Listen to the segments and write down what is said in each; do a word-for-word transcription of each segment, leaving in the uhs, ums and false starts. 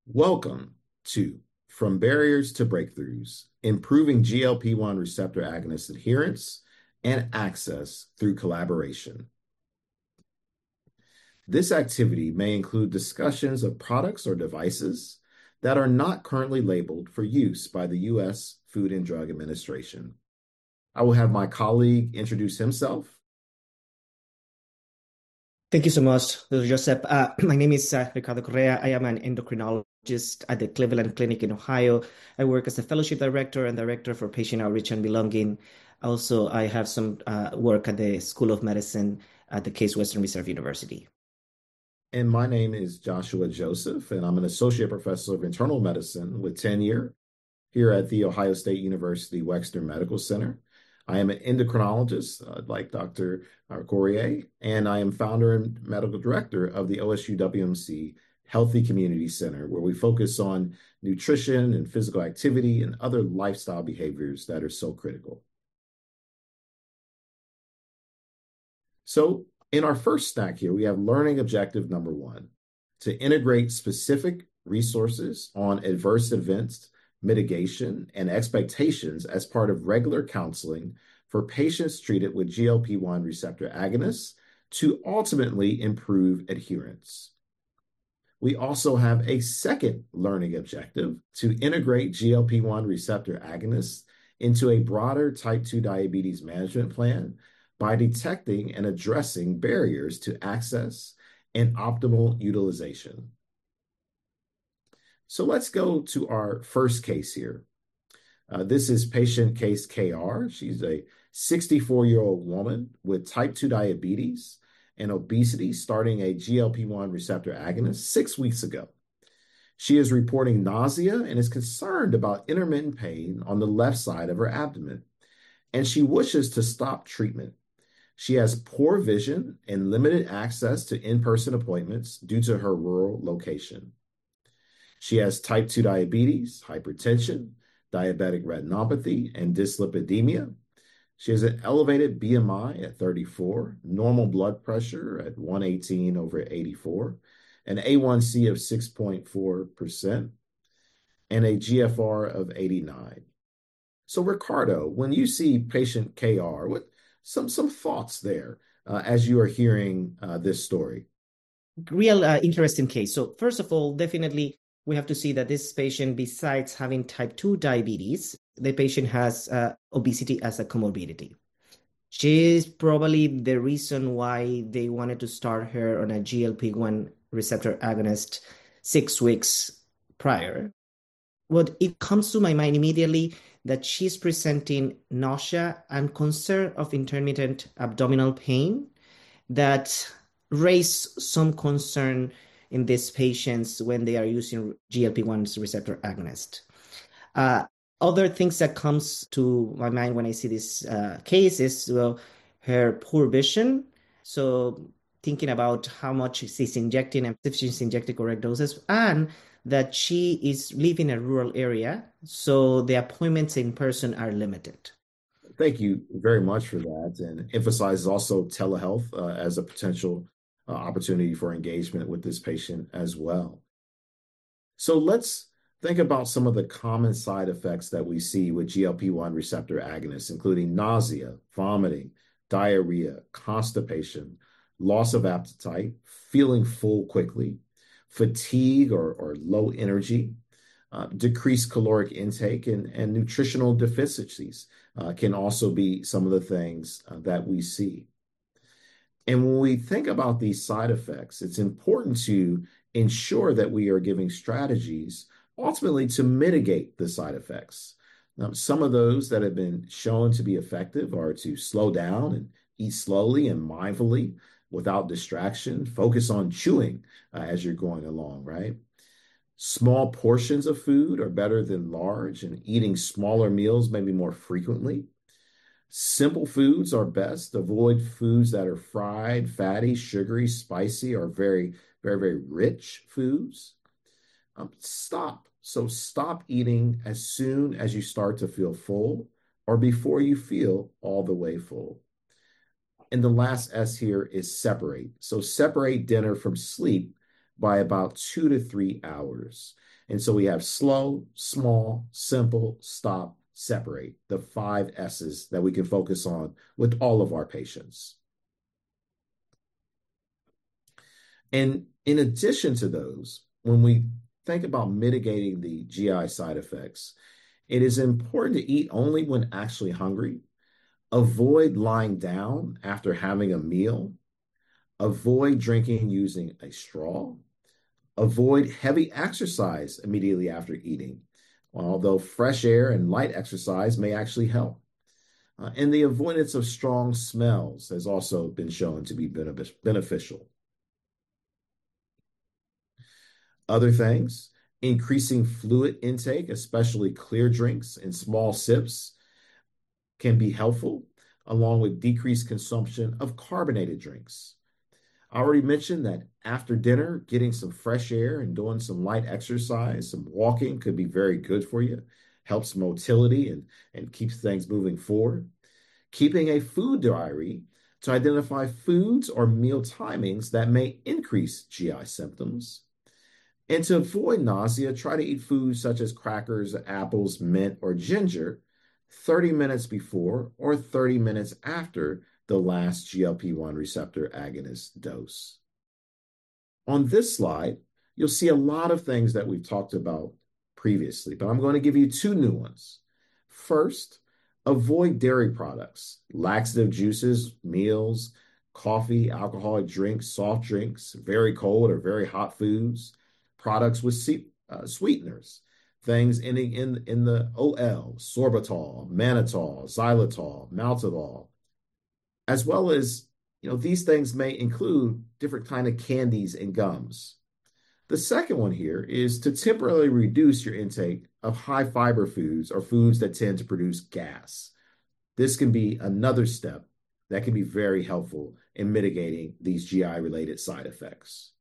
Welcome to From Barriers to Breakthroughs, Improving G L P one Receptor Agonist Adherence and Access Through Collaboration. This activity may include discussions of products or devices that are not currently labeled for use by the U S Food and Drug Administration. I will have my colleague introduce himself. Thank you so much, Doctor Joseph. Uh, my name is uh, Ricardo Correa. I am an endocrinologist at the Cleveland Clinic in Ohio. I work as a fellowship director and director for patient outreach and belonging. Also, I have some uh, work at the School of Medicine at the Case Western Reserve University. And my name is Joshua Joseph, and I'm an associate professor of internal medicine with tenure here at The Ohio State University Wexner Medical Center. I am an endocrinologist, uh, like Doctor Correa, and I am founder and medical director of the O S U W M C Healthy Community Center, where we focus on nutrition and physical activity and other lifestyle behaviors that are so critical. So in our first snack here, we have learning objective number one, to integrate specific resources on adverse events mitigation, and expectations as part of regular counseling for patients treated with G L P one receptor agonists to ultimately improve adherence. We also have a second learning objective to integrate G L P one receptor agonists into a broader type two diabetes management plan by detecting and addressing barriers to access and optimal utilization. So let's go to our first case here. Uh, this is patient case K R. She's a sixty-four-year-old woman with type two diabetes and obesity starting a G L P one receptor agonist six weeks ago. She is reporting nausea and is concerned about intermittent pain on the left side of her abdomen, and she wishes to stop treatment. She has poor vision and limited access to in-person appointments due to her rural location. She has type two diabetes, hypertension, diabetic retinopathy, and dyslipidemia. She has an elevated B M I at thirty-four, normal blood pressure at one eighteen over eighty-four, an A one C of six point four percent, and a G F R of eighty-nine. So Ricardo, when you see patient K R, what some, some thoughts there uh, as you are hearing uh, this story? Real uh, interesting case. So first of all, definitely we have to see that this patient, besides having type two diabetes, the patient has uh, obesity as a comorbidity. She is probably the reason why they wanted to start her on a G L P one receptor agonist six weeks prior. What it comes to my mind immediately that she's presenting nausea and concern of intermittent abdominal pain that raise some concern in these patients when they are using G L P one receptor agonist. Uh, other things that comes to my mind when I see this uh, case is, well, her poor vision. So thinking about how much she's injecting and if she's injecting correct doses, and that she is living in a rural area, so the appointments in person are limited. Thank you very much for that, and emphasizes also telehealth uh, as a potential uh, opportunity for engagement with this patient as well. So let's think about some of the common side effects that we see with G L P one receptor agonists, including nausea, vomiting, diarrhea, constipation, loss of appetite, feeling full quickly, fatigue or, or low energy, uh, decreased caloric intake, and, and nutritional deficiencies uh, can also be some of the things uh, that we see. And when we think about these side effects, it's important to ensure that we are giving strategies ultimately to mitigate the side effects. Now, some of those that have been shown to be effective are to slow down and eat slowly and mindfully without distraction, focus on chewing uh, as you're going along, right? Small portions of food are better than large, and eating smaller meals maybe more frequently. Simple foods are best. Avoid foods that are fried, fatty, sugary, spicy, or very, very, very rich foods. Um, stop. So stop eating as soon as you start to feel full or before you feel all the way full. And the last S here is separate. So separate dinner from sleep by about two to three hours. And so we have slow, small, simple, stop, separate, the five S's that we can focus on with all of our patients. And in addition to those, when we think about mitigating the G I side effects, it is important to eat only when actually hungry, avoid lying down after having a meal, avoid drinking using a straw, avoid heavy exercise immediately after eating, although fresh air and light exercise may actually help. Uh, and the avoidance of strong smells has also been shown to be beneficial. Other things, increasing fluid intake, especially clear drinks and small sips, can be helpful, along with decreased consumption of carbonated drinks. I already mentioned that after dinner, getting some fresh air and doing some light exercise, some walking could be very good for you, helps motility and, and keeps things moving forward. Keeping a food diary to identify foods or meal timings that may increase G I symptoms. And to avoid nausea, try to eat foods such as crackers, apples, mint, or ginger thirty minutes before or thirty minutes after the last G L P one receptor agonist dose. On this slide, you'll see a lot of things that we've talked about previously, but I'm going to give you two new ones. First, avoid dairy products, laxative juices, meals, coffee, alcoholic drinks, soft drinks, very cold or very hot foods, products with uh, sweeteners, things ending in, in the O L, sorbitol, mannitol, xylitol, maltitol, as well as, you know, these things may include different kind of candies and gums. The second one here is to temporarily reduce your intake of high fiber foods or foods that tend to produce gas. This can be another step that can be very helpful in mitigating these G I-related side effects.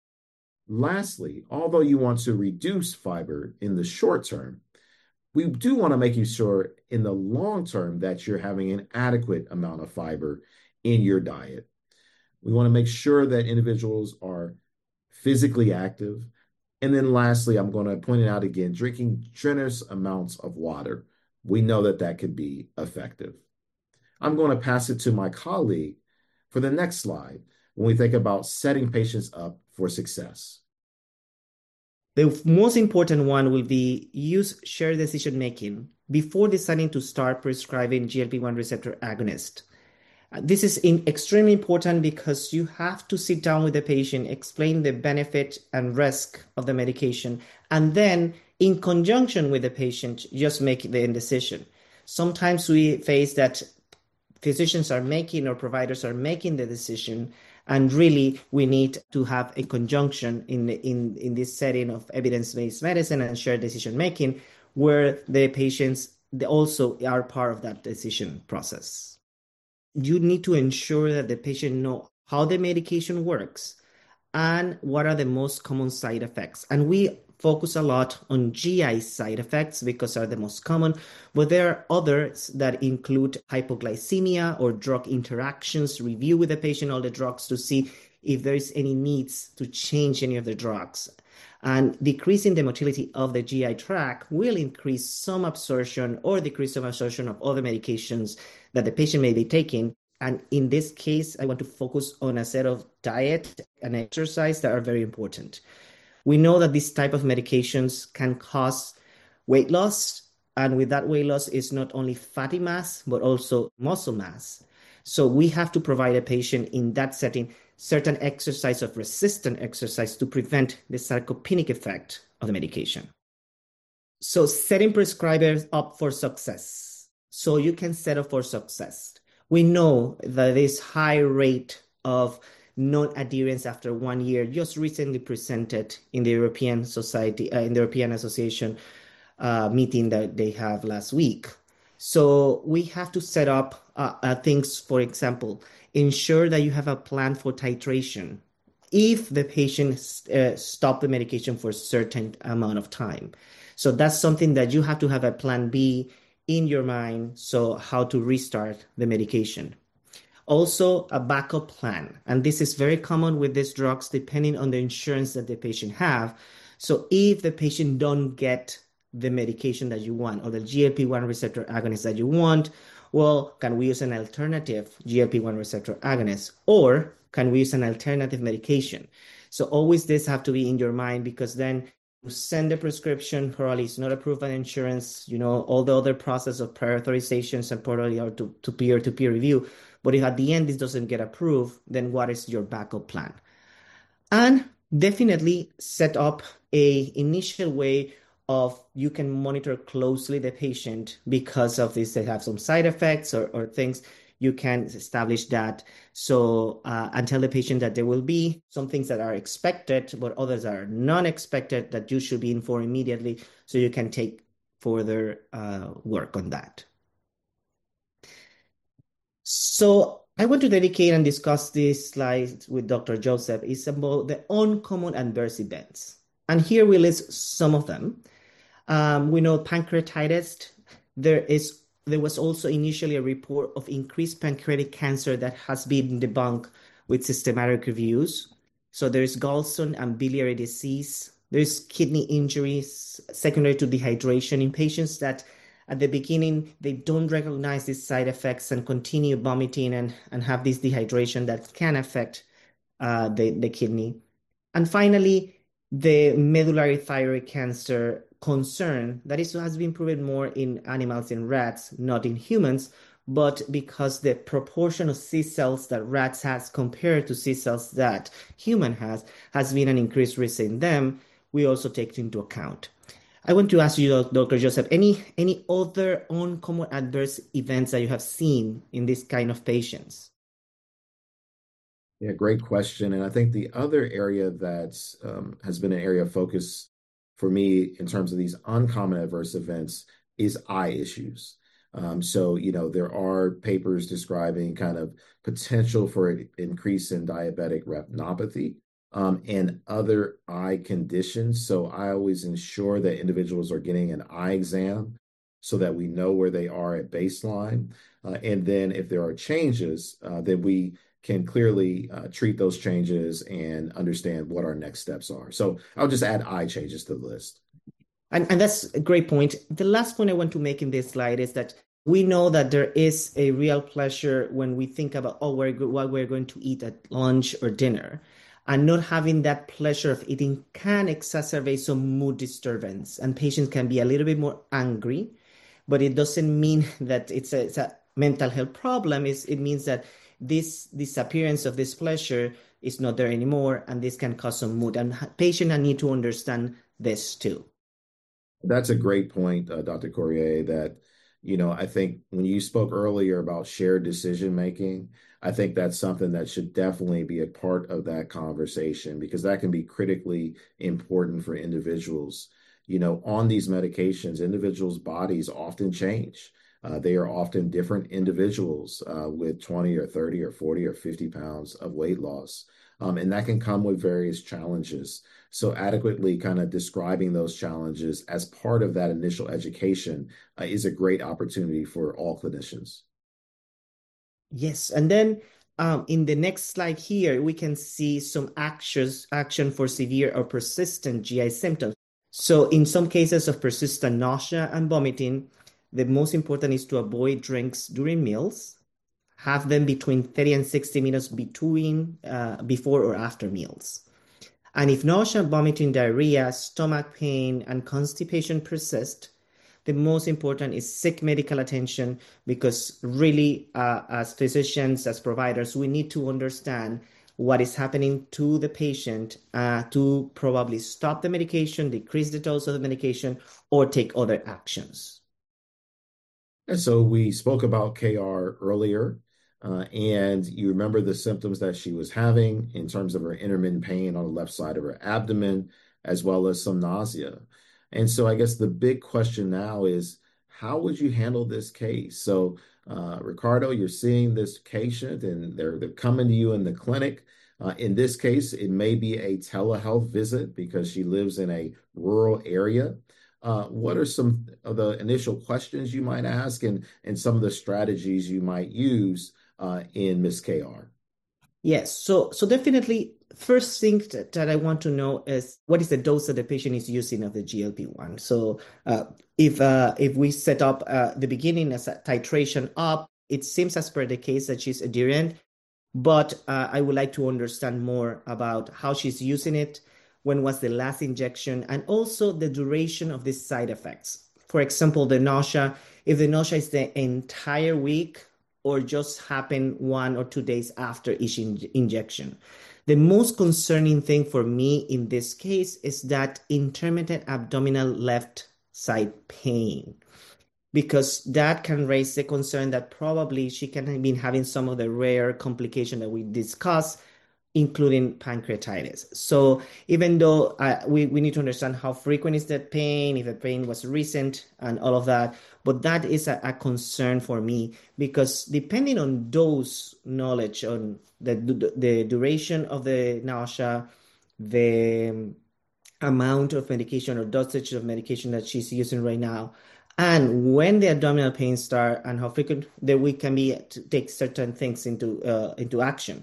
Lastly, although you want to reduce fiber in the short term, we do want to make you sure in the long term that you're having an adequate amount of fiber in your diet. We want to make sure that individuals are physically active. And then lastly, I'm going to point it out again, drinking generous amounts of water. We know that that could be effective. I'm going to pass it to my colleague for the next slide when we think about setting patients up for success. The most important one will be use shared decision making before deciding to start prescribing G L P one receptor agonist. This is in extremely important because you have to sit down with the patient, explain the benefit and risk of the medication, and then in conjunction with the patient, just make the decision. Sometimes we face that physicians are making or providers are making the decision, and really we need to have a conjunction in, in, in this setting of evidence-based medicine and shared decision-making where the patients they also are part of that decision process. You need to ensure that the patient know how the medication works and what are the most common side effects. And we focus a lot on G I side effects because are the most common, but there are others that include hypoglycemia or drug interactions. Review with the patient all the drugs to see if there is any needs to change any of the drugs. And decreasing the motility of the G I tract will increase some absorption or decrease some absorption of other medications that the patient may be taking. And in this case, I want to focus on a set of diet and exercise that are very important. We know that this type of medications can cause weight loss. And with that weight loss is not only fatty mass, but also muscle mass. So we have to provide a patient in that setting certain exercise of resistant exercise to prevent the sarcopenic effect of the medication. So setting prescribers up for success. So you can set up for success. We know that this high rate of non-adherence after one year just recently presented in the European Society, uh, in the European Association uh, meeting that they have last week. So we have to set up uh, uh, things, for example, ensure that you have a plan for titration if the patient uh, stop the medication for a certain amount of time. So that's something that you have to have a plan B in your mind, so how to restart the medication. Also, a backup plan. And this is very common with these drugs, depending on the insurance that the patient have. So if the patient don't get the medication that you want or the G L P one receptor agonist that you want, well, can we use an alternative G L P one receptor agonist, or can we use an alternative medication? So always this have to be in your mind, because then you send the prescription, probably it's not approved by insurance, you know, all the other process of prior authorizations and probably are to, to peer-to-peer review. But if at the end this doesn't get approved, then what is your backup plan? And definitely set up a initial way of you can monitor closely the patient, because of this they have some side effects or, or things. You can establish that. So uh, and tell the patient that there will be some things that are expected, but others are non-expected, that you should be informed immediately, so you can take further uh, work on that. So I want to dedicate and discuss this slide with Doctor Joseph. It's about the uncommon adverse events. And here we list some of them. Um, we know pancreatitis. There is there was also initially a report of increased pancreatic cancer that has been debunked with systematic reviews. So there's gallstone and biliary disease. There's kidney injuries secondary to dehydration in patients that at the beginning, they don't recognize these side effects and continue vomiting and, and have this dehydration that can affect uh, the, the kidney. And finally, the medullary thyroid cancer concern that is, has been proven more in animals and rats, not in humans, but because the proportion of C cells that rats has compared to C cells that human has, has been an increased risk in them, we also take it into account. I want to ask you, Doctor Joseph, any any other uncommon adverse events that you have seen in this kind of patients? Yeah, great question. And I think the other area that um, has been an area of focus for me in terms of these uncommon adverse events is eye issues. Um, so, you know, there are papers describing kind of potential for an increase in diabetic retinopathy um, and other eye conditions. So I always ensure that individuals are getting an eye exam so that we know where they are at baseline. Uh, and then if there are changes, uh, then we can clearly uh, treat those changes and understand what our next steps are. So I'll just add eye changes to the list. And, and that's a great point. The last point I want to make in this slide is that we know that there is a real pleasure when we think about, oh, we're go- what we're going to eat at lunch or dinner. And not having that pleasure of eating can exacerbate some mood disturbance. And patients can be a little bit more angry, but it doesn't mean that it's a, it's a mental health problem. It's, it means that this disappearance of this pleasure is not there anymore, and this can cause some mood. And patients need to understand this too. That's a great point, uh, Doctor Corrier, that, you know, I think when you spoke earlier about shared decision making, I think that's something that should definitely be a part of that conversation, because that can be critically important for individuals. You know, on these medications, individuals' bodies often change. Uh, they are often different individuals uh, with twenty or thirty or forty or fifty pounds of weight loss. Um, and that can come with various challenges. So adequately kind of describing those challenges as part of that initial education uh, is a great opportunity for all clinicians. Yes, and then um, in the next slide here, we can see some actions, action for severe or persistent G I symptoms. So in some cases of persistent nausea and vomiting, the most important is to avoid drinks during meals, have them between thirty and sixty minutes between, uh, before or after meals. And if nausea, vomiting, diarrhea, stomach pain, and constipation persist, the most important is seek medical attention, because really, uh, as physicians, as providers, we need to understand what is happening to the patient uh, to probably stop the medication, decrease the dose of the medication, or take other actions. And so we spoke about K R earlier, uh, and you remember the symptoms that she was having in terms of her intermittent pain on the left side of her abdomen, as well as some nausea. And so I guess the big question now is, how would you handle this case? So, uh, Ricardo, you're seeing this patient and they're, they're coming to you in the clinic. Uh, in this case, it may be a telehealth visit because she lives in a rural area. Uh, what are some of the initial questions you might ask, and, and some of the strategies you might use uh, in Miss K R? Yes, so so definitely first thing that, that I want to know is what is the dose that the patient is using of the G L P one. So uh, if uh, if we set up uh, the beginning as a titration up, it seems as per the case that she's adherent, but uh, I would like to understand more about how she's using it, when was the last injection, and also the duration of these side effects. For example, the nausea, if the nausea is the entire week or just happen one or two days after each in injection. The most concerning thing for me in this case is that intermittent abdominal left side pain, because that can raise the concern that probably she can have been having some of the rare complications that we discussed, including pancreatitis. So even though uh, we, we need to understand how frequent is that pain, if the pain was recent and all of that, but that is a, a concern for me, because depending on dose knowledge on the, the, the duration of the nausea, the amount of medication or dosage of medication that she's using right now, and when the abdominal pains start and how frequent that we can be to take certain things into uh, into action.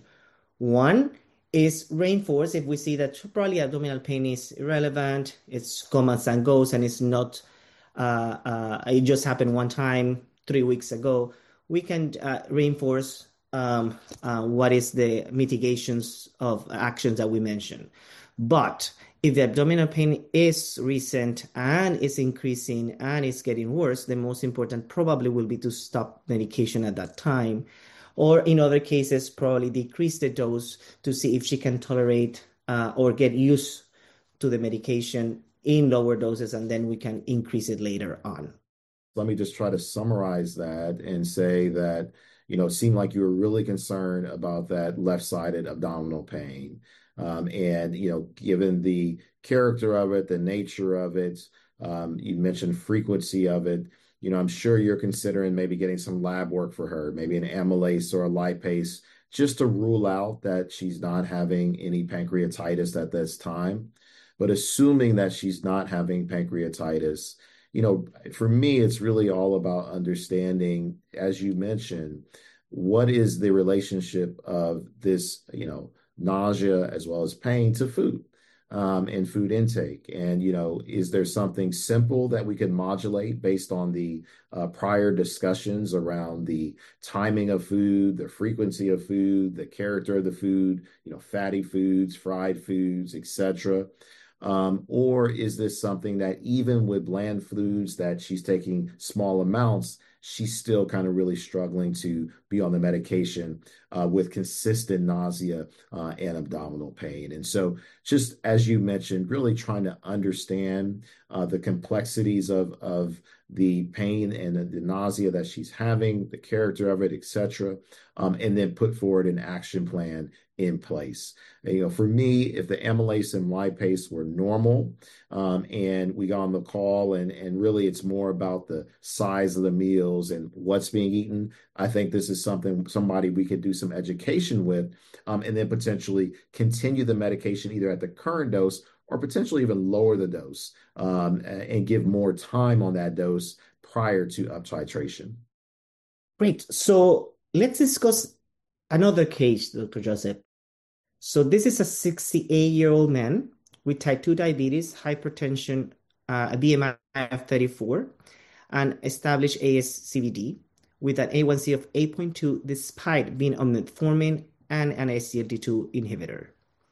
One is reinforce if we see that probably abdominal pain is irrelevant, it's comes and goes, and it's not, uh, uh, it just happened one time three weeks ago. We can uh, reinforce um, uh, what is the mitigations of actions that we mentioned. But if the abdominal pain is recent and is increasing and it's getting worse, the most important probably will be to stop medication at that time. Or in other cases, probably decrease the dose to see if she can tolerate uh, or get used to the medication in lower doses, and then we can increase it later on. Let me just try to summarize that and say that, you know, it seemed like you were really concerned about that left-sided abdominal pain. Um, and, you know, given the character of it, the nature of it, um, you mentioned frequency of it, you know, I'm sure you're considering maybe getting some lab work for her, maybe an amylase or a lipase, just to rule out that she's not having any pancreatitis at this time. But assuming that she's not having pancreatitis, you know, for me, it's really all about understanding, as you mentioned, what is the relationship of this, you know, nausea as well as pain to food um, and food intake. And, you know, is there something simple that we can modulate based on the uh, prior discussions around the timing of food, the frequency of food, the character of the food, you know, fatty foods, fried foods, et cetera. Um, or is this something that even with bland foods that she's taking small amounts, she's still kind of really struggling to be on the medication uh, with consistent nausea uh, and abdominal pain? And so just as you mentioned, really trying to understand uh, the complexities of, of the pain and the, the nausea that she's having, the character of it, et cetera, um, and then put forward an action plan in place. You know, for me, if the amylase and lipase were normal, um, and we got on the call and, and really it's more about the size of the meals and what's being eaten, I think this is something, somebody we could do some education with, um, and then potentially continue the medication either at the current dose or potentially even lower the dose, um, and give more time on that dose prior to up titration. Great. So let's discuss another case, Doctor Joseph. So this is a sixty-eight-year-old man with type two diabetes, hypertension, uh, a B M I of thirty-four, and established A S C V D with an A one C of eight point two despite being on metformin and an S G L T two inhibitor.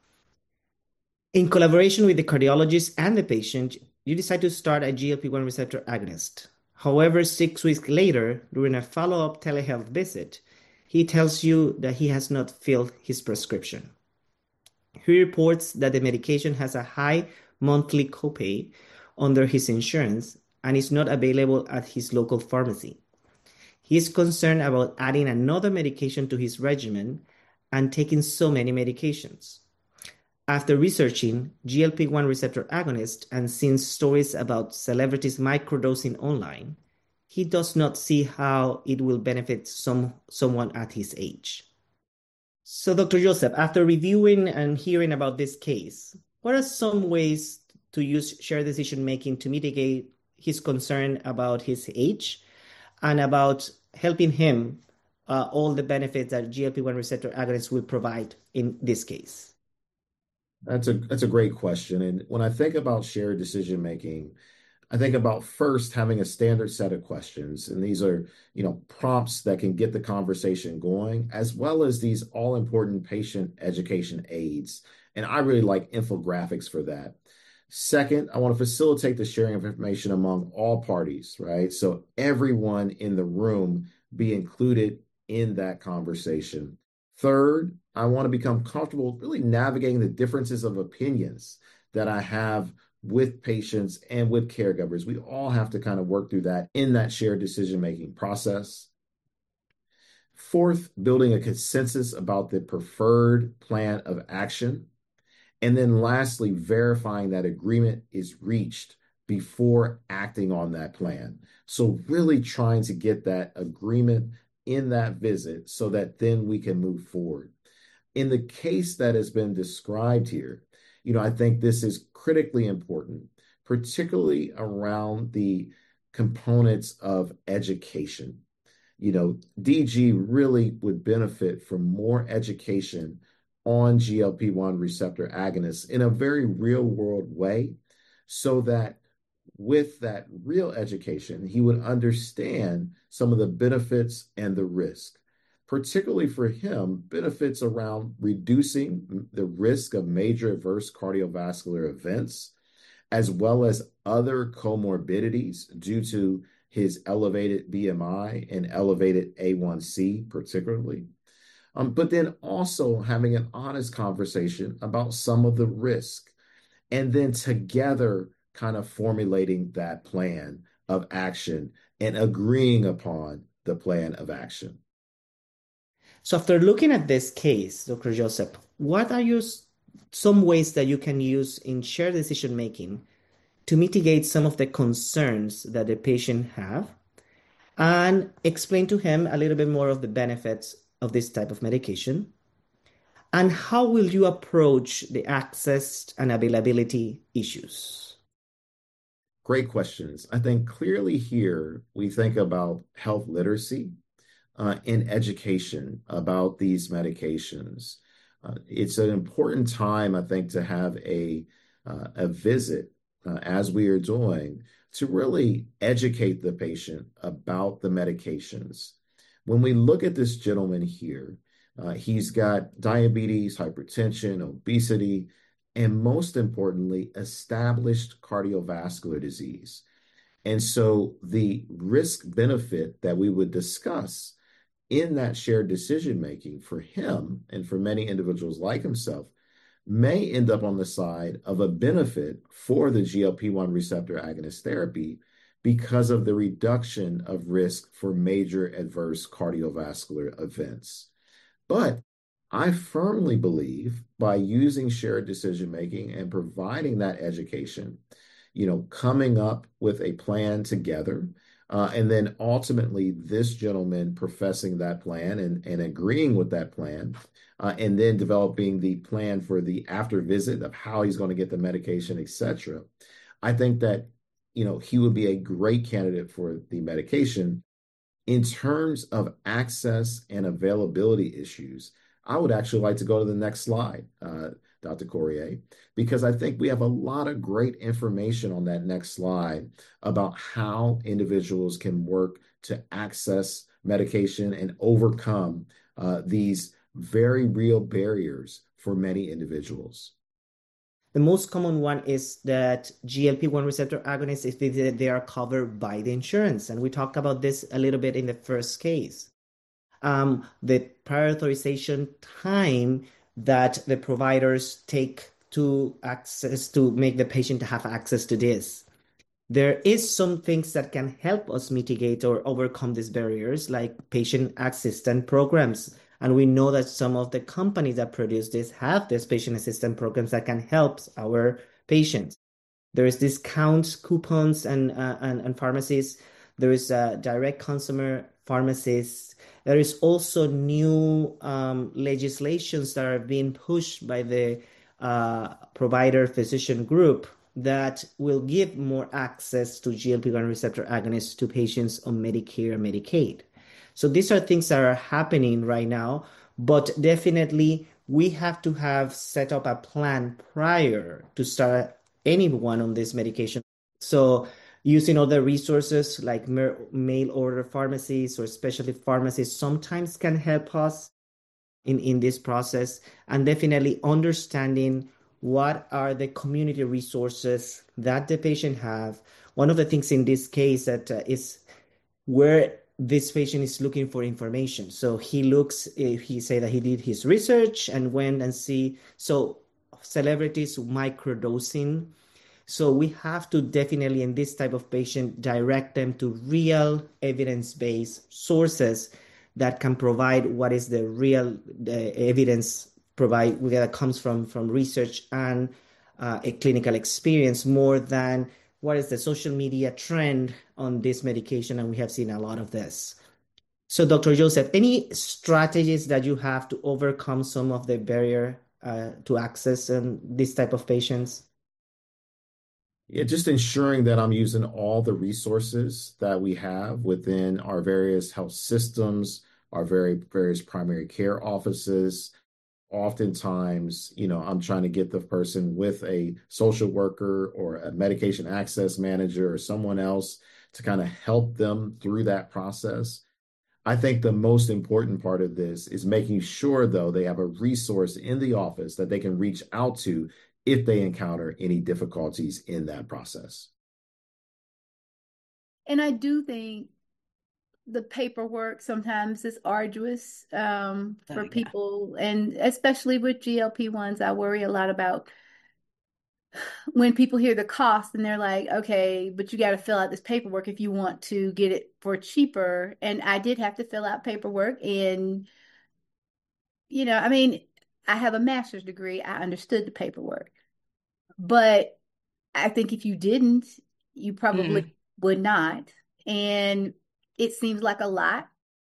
In collaboration with the cardiologist and the patient, you decide to start a G L P one receptor agonist. However, six weeks later, during a follow-up telehealth visit, he tells you that he has not filled his prescription. He reports that the medication has a high monthly copay under his insurance and is not available at his local pharmacy. He is concerned about adding another medication to his regimen and taking so many medications. After researching G L P one receptor agonist and seeing stories about celebrities microdosing online, he does not see how it will benefit some, someone at his age. So, Doctor Joseph, after reviewing and hearing about this case, what are some ways to use shared decision-making to mitigate his concern about his age and about helping him uh, all the benefits that G L P one receptor agonists will provide in this case? That's a that's a great question. And when I think about shared decision making, I think about first having a standard set of questions. And these are, you know, prompts that can get the conversation going, as well as these all important patient education aids. And I really like infographics for that. Second, I want to facilitate the sharing of information among all parties, right? So everyone in the room be included in that conversation. Third, I want to become comfortable really navigating the differences of opinions that I have with patients and with caregivers. We all have to kind of work through that in that shared decision-making process. Fourth, building a consensus about the preferred plan of action. And then lastly, verifying that agreement is reached before acting on that plan. So really trying to get that agreement in that visit so that then we can move forward. In the case that has been described here, you know, I think this is critically important, particularly around the components of education. You know, D G really would benefit from more education on G L P one receptor agonists in a very real world way, so that with that real education, he would understand some of the benefits and the risk. Particularly for him, benefits around reducing the risk of major adverse cardiovascular events, as well as other comorbidities due to his elevated B M I and elevated A one C, particularly. Um, but then also having an honest conversation about some of the risk, and then together kind of formulating that plan of action and agreeing upon the plan of action. So after looking at this case, Doctor Joseph, what are your some ways that you can use in shared decision making to mitigate some of the concerns that the patient have, and explain to him a little bit more of the benefits of this type of medication? And how will you approach the access and availability issues? Great questions. I think clearly here we think about health literacy uh, and education about these medications. Uh, it's an important time, I think, to have a uh, a visit uh, as we are doing to really educate the patient about the medications. When we look at this gentleman here, uh, he's got diabetes, hypertension, obesity, and most importantly, established cardiovascular disease. And so the risk benefit that we would discuss in that shared decision making for him and for many individuals like himself may end up on the side of a benefit for the G L P one receptor agonist therapy because of the reduction of risk for major adverse cardiovascular events. But I firmly believe by using shared decision making and providing that education, you know, coming up with a plan together, uh, and then ultimately this gentleman professing that plan and, and agreeing with that plan, uh, and then developing the plan for the after visit of how he's going to get the medication, et cetera. I think that, you know, he would be a great candidate for the medication. In terms of access and availability issues, I would actually like to go to the next slide, uh, Doctor Corrier, because I think we have a lot of great information on that next slide about how individuals can work to access medication and overcome uh, these very real barriers for many individuals. The most common one is that G L P one receptor agonists, if they, they are covered by the insurance. And we talked about this a little bit in the first case. Um, the prior authorization time that the providers take to access to make the patient have access to this. There is some things that can help us mitigate or overcome these barriers, like patient assistance programs. And we know that some of the companies that produce this have these patient assistance programs that can help our patients. There is discounts, coupons, and uh, and, and pharmacies. There is uh, direct consumer pharmacies. There is also new um, legislations that are being pushed by the uh, provider physician group that will give more access to G L P one receptor agonists to patients on Medicare and Medicaid. So these are things that are happening right now, but definitely we have to have set up a plan prior to start anyone on this medication. So using other resources like mail order pharmacies or specialty pharmacies sometimes can help us in, in this process, and definitely understanding what are the community resources that the patient have. One of the things in this case that uh, is where this patient is looking for information. So he looks, he say that he did his research and went and see, so celebrities microdosing. So we have to definitely, in this type of patient, direct them to real evidence-based sources that can provide what is the real uh, evidence provide that comes from, from research and uh, a clinical experience more than what is the social media trend on this medication, and we have seen a lot of this. So, Doctor Joseph, any strategies that you have to overcome some of the barrier uh, to access in this type of patients? Yeah, just ensuring that I'm using all the resources that we have within our various health systems, our very various primary care offices. Oftentimes, you know, I'm trying to get the person with a social worker or a medication access manager or someone else to kind of help them through that process. I think the most important part of this is making sure, though, they have a resource in the office that they can reach out to if they encounter any difficulties in that process. And I do think the paperwork sometimes is arduous um, for oh, people, yeah. And especially with G L P ones, I worry a lot about when people hear the cost and they're like, okay, but you got to fill out this paperwork if you want to get it for cheaper. And I did have to fill out paperwork, and, you know, I mean, I have a master's degree. I understood the paperwork, but I think if you didn't, you probably mm. would not. And it seems like a lot.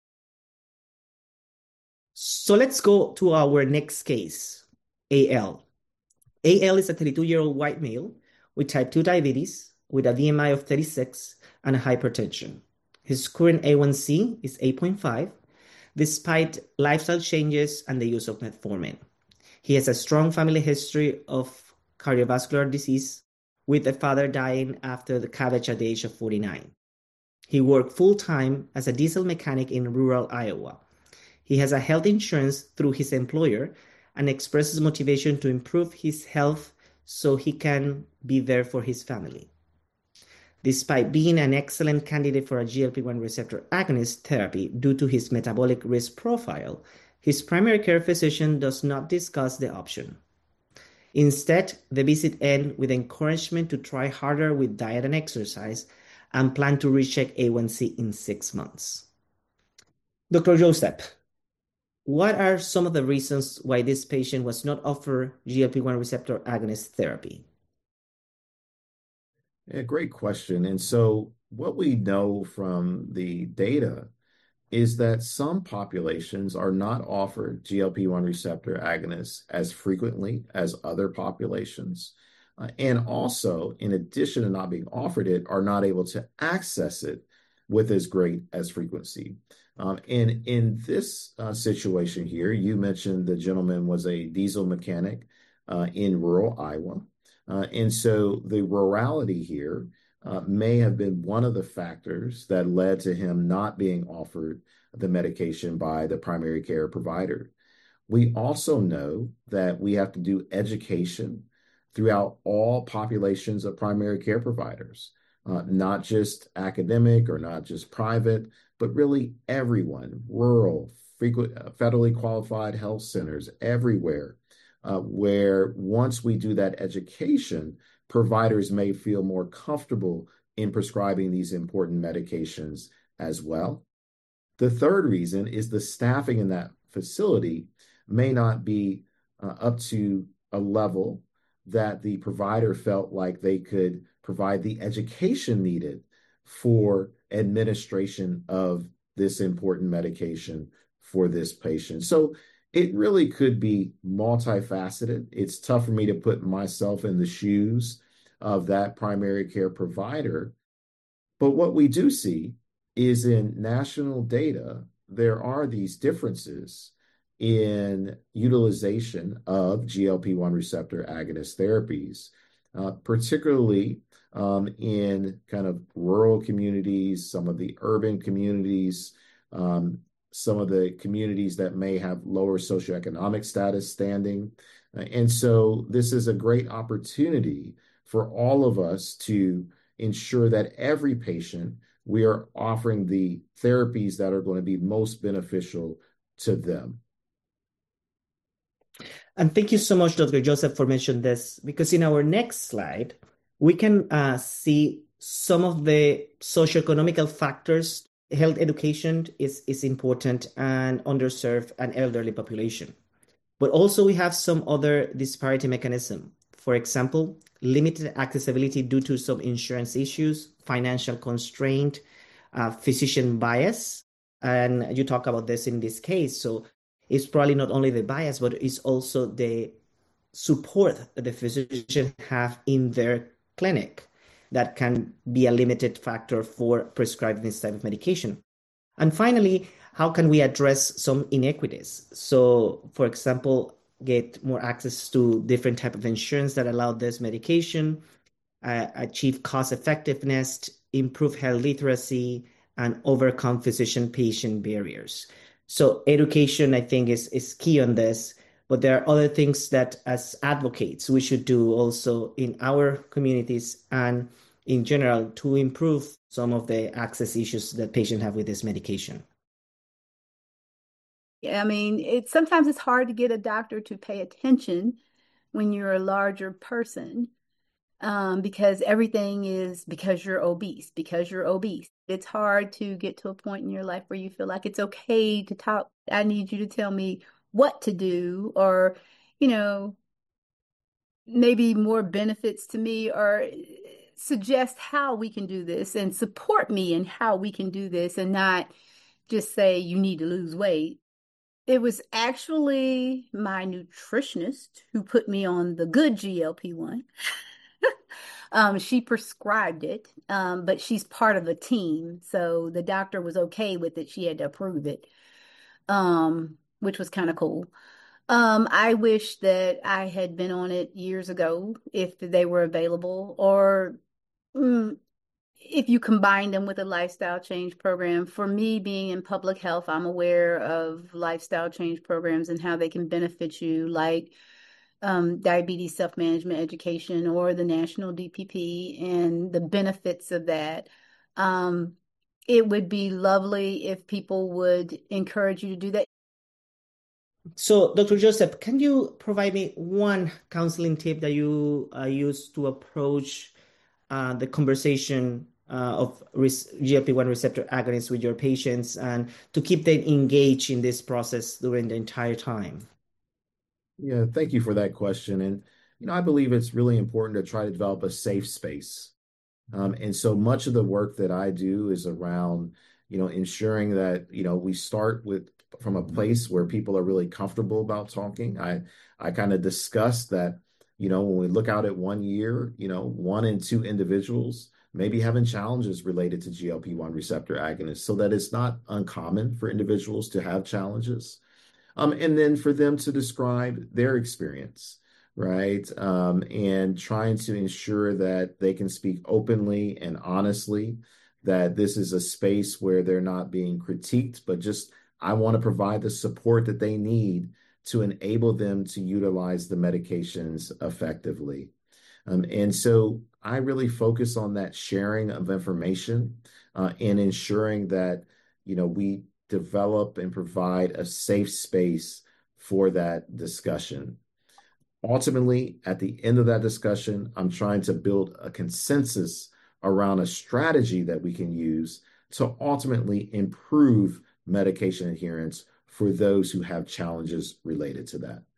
So let's go to our next case, A L. A L is a thirty-two-year-old white male with type two diabetes, with a B M I of thirty-six and a hypertension. His current A one C is eight point five, despite lifestyle changes and the use of metformin. He has a strong family history of cardiovascular disease, with the father dying after the CABG at the age of forty-nine. He worked full-time as a diesel mechanic in rural Iowa. He has a health insurance through his employer and expresses motivation to improve his health so he can be there for his family. Despite being an excellent candidate for a G L P one receptor agonist therapy due to his metabolic risk profile, his primary care physician does not discuss the option. Instead, the visit ends with encouragement to try harder with diet and exercise and plan to recheck A one C in six months. Doctor Joseph, what are some of the reasons why this patient was not offered G L P one receptor agonist therapy? Yeah, great question. And so what we know from the data is that some populations are not offered G L P one receptor agonists as frequently as other populations. Uh, and also, in addition to not being offered it, are not able to access it with as great as frequency. Um, and in this uh, situation here, you mentioned the gentleman was a diesel mechanic uh, in rural Iowa. Uh, and so the rurality here uh, may have been one of the factors that led to him not being offered the medication by the primary care provider. We also know that we have to do education throughout all populations of primary care providers, uh, not just academic or not just private, but really everyone, rural, frequent, uh, federally qualified health centers everywhere, uh, where once we do that education, providers may feel more comfortable in prescribing these important medications as well. The third reason is the staffing in that facility may not be uh, up to a level that the provider felt like they could provide the education needed for administration of this important medication for this patient. So it really could be multifaceted. It's tough for me to put myself in the shoes of that primary care provider. But what we do see is in national data, there are these differences in utilization of G L P one receptor agonist therapies, uh, particularly um, in kind of rural communities, some of the urban communities, um, some of the communities that may have lower socioeconomic status standing. Uh, and so this is a great opportunity for all of us to ensure that every patient, we are offering the therapies that are going to be most beneficial to them. And thank you so much, Doctor Joseph, for mentioning this, because in our next slide, we can uh, see some of the socioeconomical factors. Health education is, is important and underserved and elderly population. But also we have some other disparity mechanism. For example, limited accessibility due to some insurance issues, financial constraint, uh, physician bias. And you talk about this in this case. So it's probably not only the bias, but it's also the support that the physician have in their clinic that can be a limited factor for prescribing this type of medication. And finally, how can we address some inequities? So, for example, get more access to different type of insurance that allow this medication, uh, achieve cost effectiveness, improve health literacy, and overcome physician-patient barriers. So education, I think, is, is key on this, but there are other things that as advocates we should do also in our communities and in general to improve some of the access issues that patients have with this medication. Yeah, I mean, it sometimes it's hard to get a doctor to pay attention when you're a larger person, um, because everything is because you're obese, because you're obese. It's hard to get to a point in your life where you feel like it's okay to talk. I need you to tell me what to do, or, you know, maybe more benefits to me, or suggest how we can do this and support me in how we can do this, and not just say you need to lose weight. It was actually my nutritionist who put me on the good G L P one. um, she prescribed it, um, but she's part of a team. So the doctor was okay with it. She had to approve it, um, which was kind of cool. Um, I wish that I had been on it years ago if they were available, or mm, if you combine them with a lifestyle change program. For me, being in public health, I'm aware of lifestyle change programs and how they can benefit you, like um, diabetes self-management education or the national D P P, and the benefits of that. Um, it would be lovely if people would encourage you to do that. So, Doctor Joseph, can you provide me one counseling tip that you uh, use to approach uh, the conversation uh, of G L P one receptor agonists with your patients, and to keep them engaged in this process during the entire time? Yeah, thank you for that question. And, you know, I believe it's really important to try to develop a safe space. Um, and so much of the work that I do is around, you know, ensuring that, you know, we start with from a place where people are really comfortable about talking. I, I kind of discussed that, you know, when we look out at one year, you know, one in two individuals maybe having challenges related to G L P one receptor agonists, so that it's not uncommon for individuals to have challenges. Um, and then for them to describe their experience, right? Um, and trying to ensure that they can speak openly and honestly, that this is a space where they're not being critiqued, but just, I want to provide the support that they need to enable them to utilize the medications effectively. Um, and so I really focus on that sharing of information uh, and ensuring that, you know, we develop and provide a safe space for that discussion. Ultimately, at the end of that discussion, I'm trying to build a consensus around a strategy that we can use to ultimately improve medication adherence for those who have challenges related to that.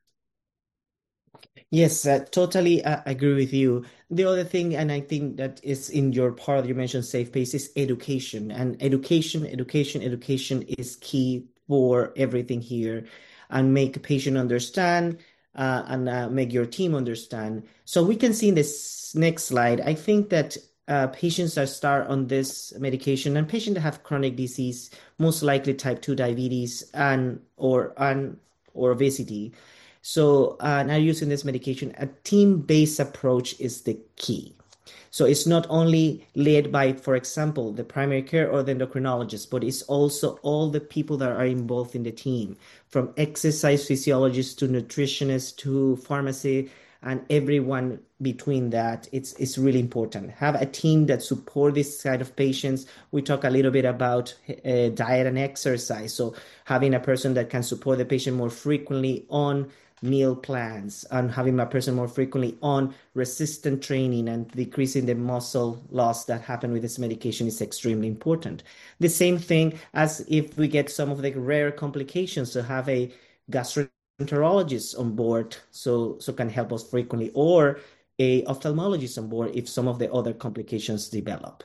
Yes, uh, totally uh, agree with you. The other thing, and I think that is in your part that you mentioned safe pace, is education. And education, education, education is key for everything here, and make a patient understand uh, and uh, make your team understand. So we can see in this next slide, I think that uh, patients that start on this medication and patients that have chronic disease, most likely type two diabetes and or and or obesity. So uh, now using this medication, a team-based approach is the key. So it's not only led by, for example, the primary care or the endocrinologist, but it's also all the people that are involved in the team, from exercise physiologists to nutritionists to pharmacy and everyone between that. It's it's really important. Have a team that support this kind of patients. We talk a little bit about uh, diet and exercise. So having a person that can support the patient more frequently on meal plans and having a person more frequently on resistant training and decreasing the muscle loss that happen with this medication is extremely important. The same thing as if we get some of the rare complications, to have a gastroenterologist on board so so can help us frequently, or a ophthalmologist on board if some of the other complications develop.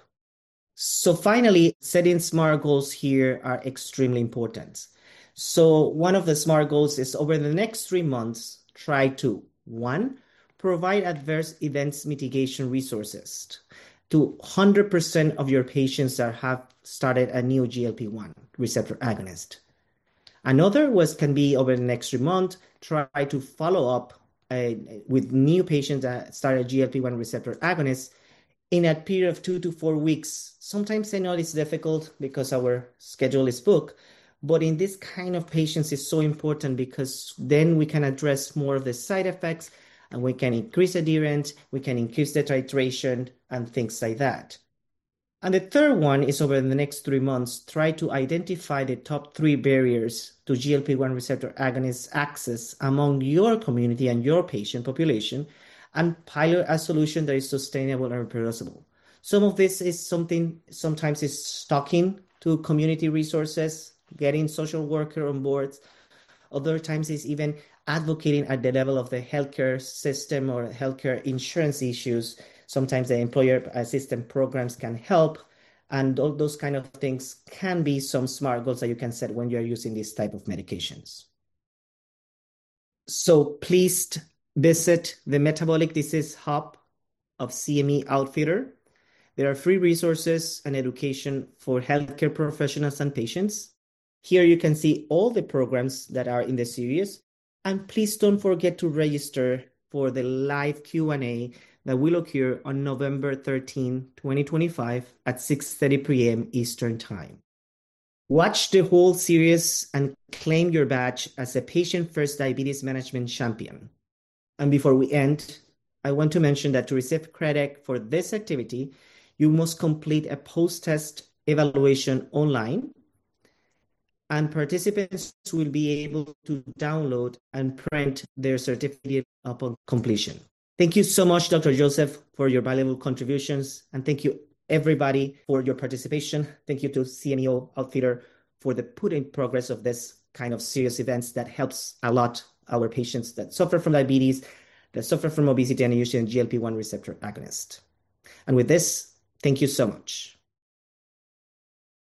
So finally, setting SMART goals here are extremely important. So one of the SMART goals is, over the next three months, try to, one, provide adverse events mitigation resources to one hundred percent of your patients that have started a new G L P one receptor agonist. Another was can be, over the next three months, try to follow up uh, with new patients that started G L P one receptor agonists in a period of two to four weeks. Sometimes I know it's difficult because our schedule is booked, but in this kind of patients, it's so important because then we can address more of the side effects and we can increase adherence, we can increase the titration and things like that. And the third one is, over the next three months, try to identify the top three barriers to G L P one receptor agonist access among your community and your patient population, and pilot a solution that is sustainable and reproducible. Some of this is something, sometimes is talking to community resources, getting social worker on board. Other times is even advocating at the level of the healthcare system or healthcare insurance issues. Sometimes the employer assistance programs can help, and all those kind of things can be some SMART goals that you can set when you're using this type of medications. So please visit the Metabolic Disease Hub of C M E Outfitter. There are free resources and education for healthcare professionals and patients. Here you can see all the programs that are in the series. And please don't forget to register for the live Q and A that will occur on November thirteenth, twenty twenty-five at six thirty p m Eastern Time. Watch the whole series and claim your badge as a patient-first diabetes management champion. And before we end, I want to mention that to receive credit for this activity, you must complete a post-test evaluation online, and participants will be able to download and print their certificate upon completion. Thank you so much, Doctor Joseph, for your valuable contributions, and thank you everybody for your participation. Thank you to C M E Outfitter for the put in progress of this kind of serious events that helps a lot our patients that suffer from diabetes, that suffer from obesity and using G L P one receptor agonist. And with this, thank you so much.